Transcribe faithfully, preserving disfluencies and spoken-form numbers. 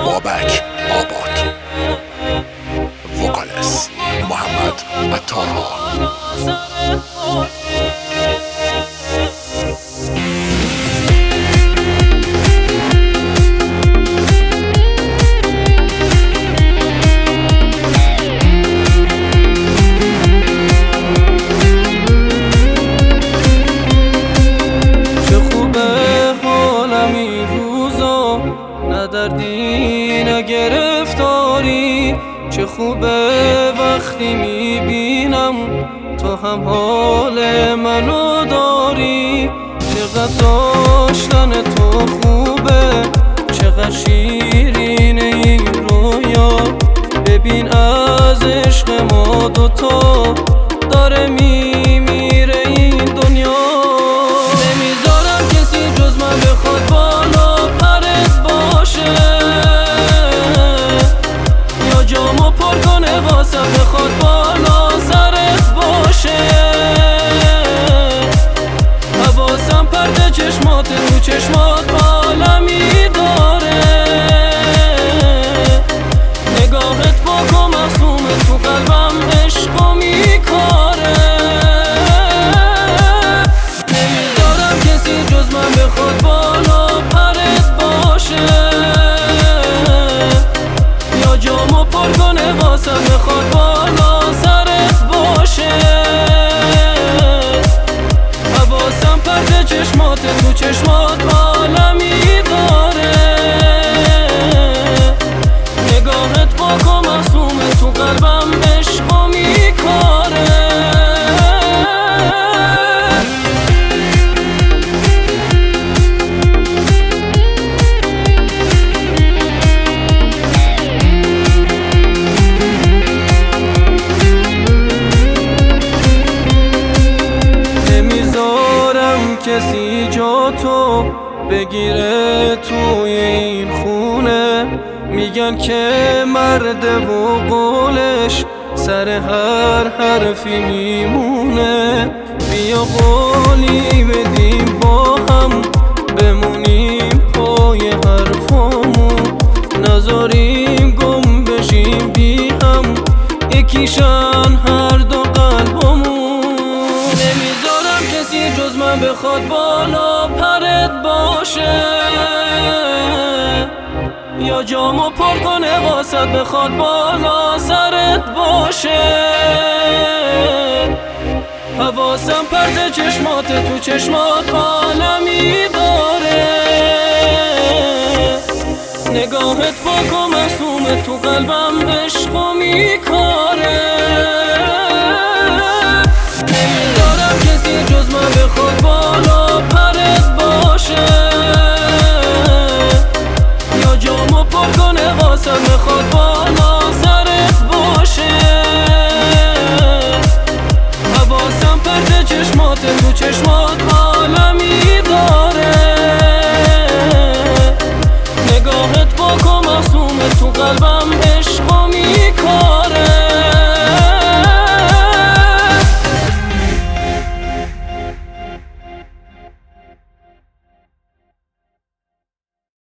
بابک آباد، وکالس محمد عطارها. دردی نه گرفتاری، چه خوبه وقتی میبینم تو هم حال منو داری. چقدر داشتن تو خوبه، چقدر شیرینه این رویا. ببین از عشق ما دوتا داره میمیره این دنیا. نمیذارم کسی جز من بخواد بالا پرت باشه، یا جامو پر کنه واسه بخواد بالا سرت باشه. حواسم پرده چشمات رو چشمات عالمی داره. نگاهت پاک و معصومه تو قلبم عشقو میکاره. نمیذارم کسی جز من بخواد بالا پرت باشه، یا جامو پر کنه واسه بخواد بالا سرت باشه. حواسم پرده چشمات تو چشمات عالمی داره. نگاهت پاک و معصومه تو قلبم عشقو میکاره. کسی جا تو بگیره توی این خونه، میگن که مرده و قولش سر هر حرفی میمونه. بیا قولی بدیم با هم بمونیم پای حرفامون، نذاریم گم بشیم بی هم یکیشن هر دو قلبمون. نمیذارم کسی جز من بخواد بالا پرت باشه، یا جامو پر کنه واسه بخواد بالا سرت باشه. حواسم پرده چشمات تو چشمات عالمی داره. نگاهت پاک و معصومه تو قلبم عشقو میکاره. نمیذارم کسی جز من بخواد بالا پرت باشه، یا جامو پر کنه واسه بخواد بالا سرت باشه. حواسم پرده چشمات تو چشمات عالمی داره. نگاهت پاک و معصومه تو قلبم